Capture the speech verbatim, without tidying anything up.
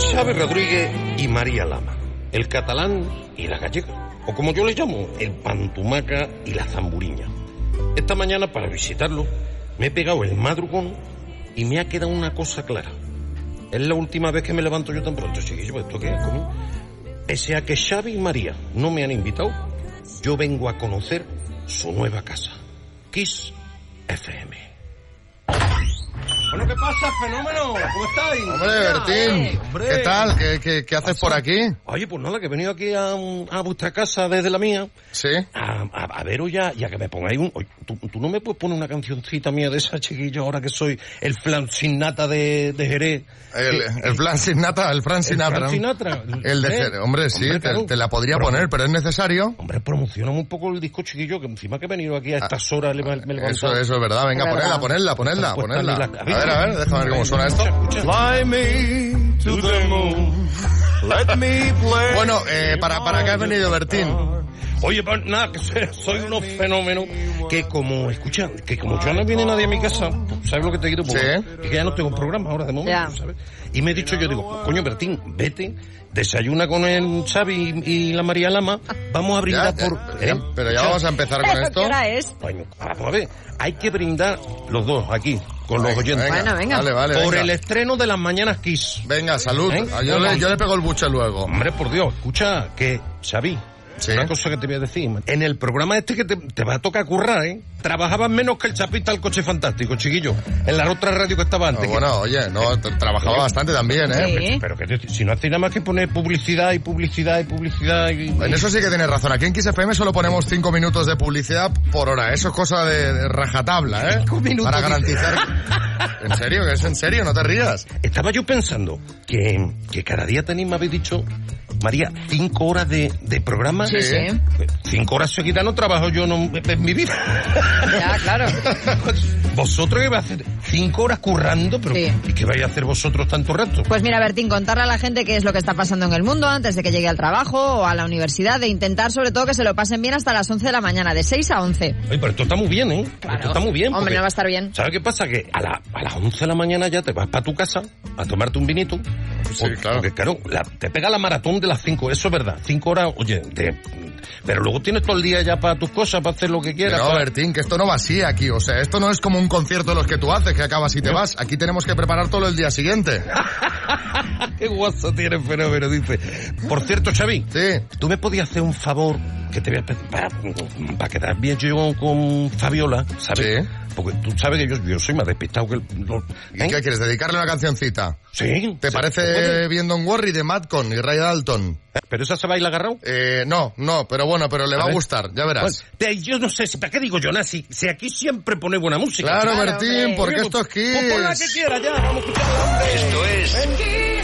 Xavi Rodríguez y María Lama, el catalán y la gallega, o como yo le llamo, el pantumaca y la zamburiña. Esta mañana, para visitarlo, me he pegado el madrugón y me ha quedado una cosa clara. Es la última vez que me levanto yo tan pronto, chiquillo. ¿Esto qué es? ¿Cómo? Pese a que Xavi y María no me han invitado, yo vengo a conocer su nueva casa, Kiss F M. Bueno, ¿qué pasa, fenómeno? ¿Cómo estáis? Hombre, Bertín, hombre. ¿Qué tal? ¿Qué, qué, qué haces por aquí? Oye, pues nada, que he venido aquí a, a vuestra casa desde la mía. ¿Sí? A, a, a veros ya, ya que me pongáis un... Oye, ¿tú, tú no me puedes poner una cancioncita mía de esa, chiquillo, ahora que soy el flan sin nata de, de Jerez? El, el flan sin nata, el flan sin nata. El flan sin nata. El de Jerez, hombre, sí, hombre, claro. te, te la podría pero, poner, pero es necesario. Hombre, promocioname un poco el disco, chiquillo, que encima que he venido aquí a estas horas me, me he Eso, eso es verdad, venga, ponedla, ponedla, ponedla, ponedla. A ver, a ver, déjame ver cómo suena esto. Fly me to the moon, let me play. Bueno, eh, para, para qué has venido, Bertín. Oye, pues nada, que soy unos fenómenos que como, escucha, que como yo no viene nadie a mi casa, ¿sabes lo que te quiero? Sí. Y que ya no tengo programa ahora de momento, ¿sabes? Y me he dicho, yo digo, coño, Bertín, vete, desayuna con el Xavi y la María Lama, vamos a brindar ya, ya, por... Pero, ¿eh? pero ya vamos a empezar con esto. ¿Qué hora es? Coño, vamos a ver, hay que brindar los dos aquí, con los oyentes. Venga, bueno, venga. Vale, vale, por venga. el estreno de las mañanas Kiss. Venga, salud. ¿Eh? Yo, le, yo le pego el buche luego. Hombre, por Dios, escucha, que Xavi... Sí. Una cosa que te voy a decir, en el programa este que te, te va a tocar currar, ¿eh? Trabajabas menos que el chapista del coche fantástico, chiquillo, en la otra radio que estaba antes. No, bueno, que... oye, no, trabajaba eh, bastante también, ¿eh? Sí. Pero, pero que si no hacéis nada más que poner publicidad y publicidad y publicidad y... En eso sí que tienes razón, aquí en Kiss F M solo ponemos cinco minutos de publicidad por hora, eso es cosa de, de rajatabla, ¿eh? Cinco minutos. Para garantizar... ¿En serio? ¿Que es en serio? No te rías. Estaba yo pensando que, que cada día tenéis, me habéis dicho... María, cinco horas de, de programa. Sí, sí. Cinco horas seguidas no trabajo yo no, en mi vida. Ya, claro. ¿Vosotros qué vais a hacer? Cinco horas currando, pero sí. ¿Y qué vais a hacer vosotros tanto rato? Pues mira, Bertín, contarle a la gente qué es lo que está pasando en el mundo antes de que llegue al trabajo o a la universidad, de intentar sobre todo que se lo pasen bien hasta las once de la mañana, de seis a once. Oye, pero esto está muy bien, ¿eh? Claro. Esto está muy bien. Hombre, no va a estar bien. ¿Sabes qué pasa? Que a, la, a las once de la mañana ya te vas para tu casa a tomarte un vinito. Sí, porque, claro. Porque, claro, la, te pega la maratón de las cinco, eso es verdad. Cinco horas, oye, de, pero luego tienes todo el día ya para tus cosas, para hacer lo que quieras. No, para... Bertín, que esto no va así aquí. O sea, esto no es como un concierto de los que tú haces, que acabas y te vas. Aquí tenemos que preparar todo el día siguiente. Qué guaso tiene fenómeno, dice. Por cierto, Xavi. Sí. ¿Tú me podías hacer un favor que te voy a pedir para, para quedar bien yo con Fabiola, ¿sabes? Sí. Porque tú sabes que yo, yo soy más despistado que el... ¿eh? ¿Y qué quieres? ¿Dedicarle una cancioncita? Sí. ¿Te sí, parece bien Don't Worry de Madcon y Ray Dalton? ¿Pero esa se baila agarrado? Eh, no, no, pero bueno, pero le a va ver. a gustar, ya verás. Bueno, yo no sé, ¿para qué digo yo nada? Si, si aquí siempre pone buena música. Claro, Claro, Bertín, hombre. porque esto es Kiss. Pues pon la que quiera ya, vamos a escucharla, hombre. Esto es...